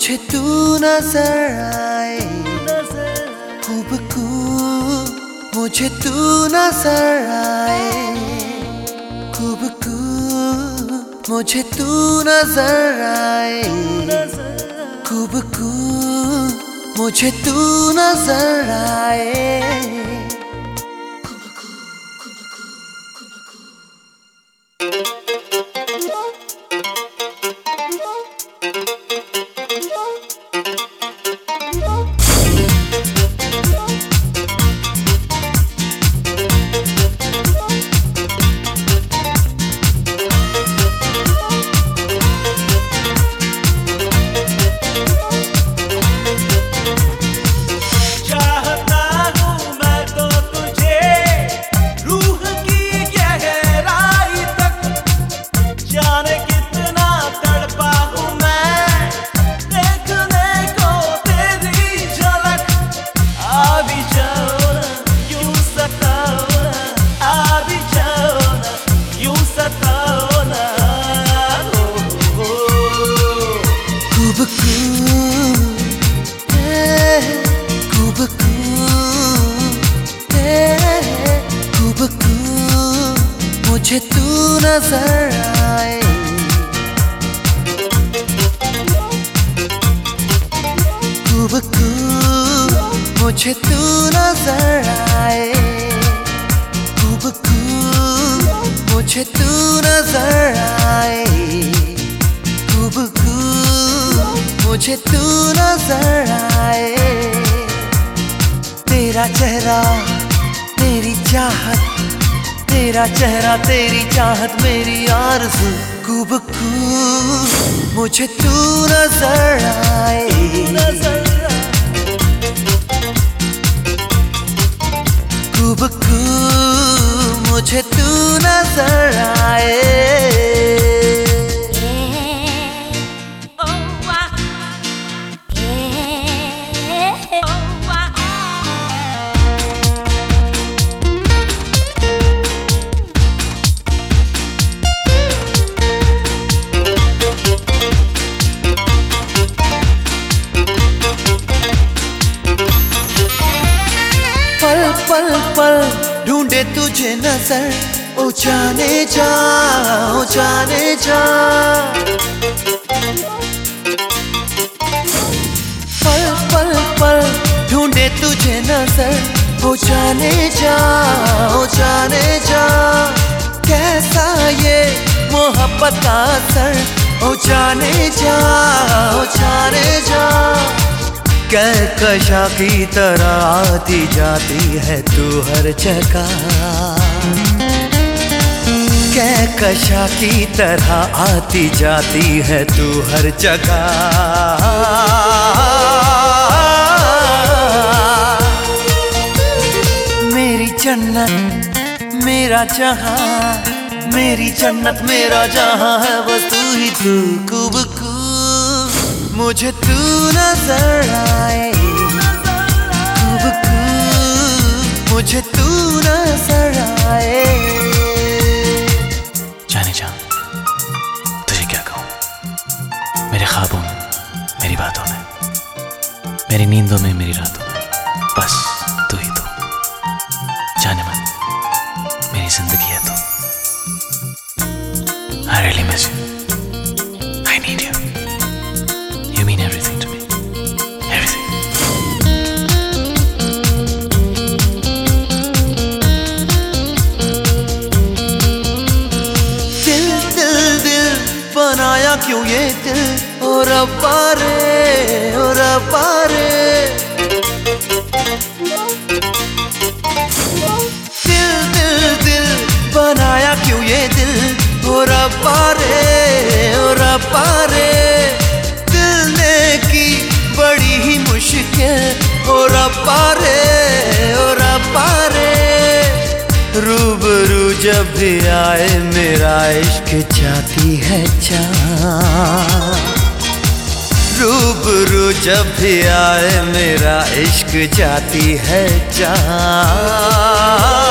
मुझे तू नजर आए, खूब मुझे तू नजर आए, खूब मुझे तू नजर आए, खूब मुझे तू नजर आए। मुझे तू नजर आए, खूब मुझे तू नजर आए, खूब मुझे तू नजर आए, खूब मुझे तू नजर आए। तेरा चेहरा तेरी चाहत, तेरा चेहरा तेरी चाहत मेरी आरज़ू, खूब मुझे तू नजर आए, खूब मुझे तू नजर आए। पल पल पल ढूंढे तुझे नजर, ओ जाने जा, ओ जाने जा। पल पल पल ढूंढे तुझे नजर, ओ जाने जा, ओ जाने जा। कैसा ये मोहब्बत का असर, ओ जाने जा, ओ जाने जा। कहकशा की तरह आती जाती है तू हर जगह, कहकशा की तरह आती जाती है तू हर जगह। मेरी जन्नत मेरा जहां, मेरी जन्नत मेरा जहां है बस तू ही तू, खूब मुझे तू नजर आए, खूब मुझे तू नजर आए। जाने जा तुझे क्या कहूँ, मेरे ख्वाबों में, मेरी बातों में, मेरी नींदों में, मेरी रातों में, बस तू ही तू। जाने मन मेरी जिंदगी है तू। I really miss you. I need you. You mean everything to me. Everything. दिल दिल दिल बनाया क्यों ये दिल, ओ रब्बा रे, ओ रब्बा रे। दिल दिल दिल बनाया क्यों ये दिल, ओ रब्बा रे, ओ रब्बा रे। बड़ी ही मुश्किल, ओ रब्बा रे, ओ रब्बा रे। रूबरू जब भी आए मेरा इश्क जाती है जान, रूबरू जब भी आए मेरा इश्क जाती है जान।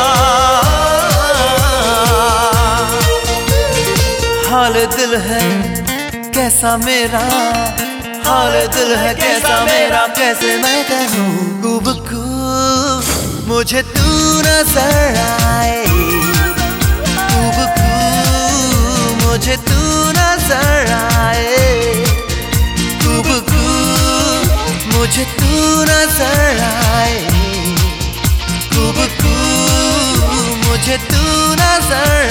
हाल दिल है कैसा मेरा, हाल दिल है कैसा मेरा, कैसे मैं कहूँ। गुबगू मुझे तू नजर आए, गुबगू मुझे तू नजर आए, गुबगू मुझे तू नजर आए, गुबगू मुझे तू नजर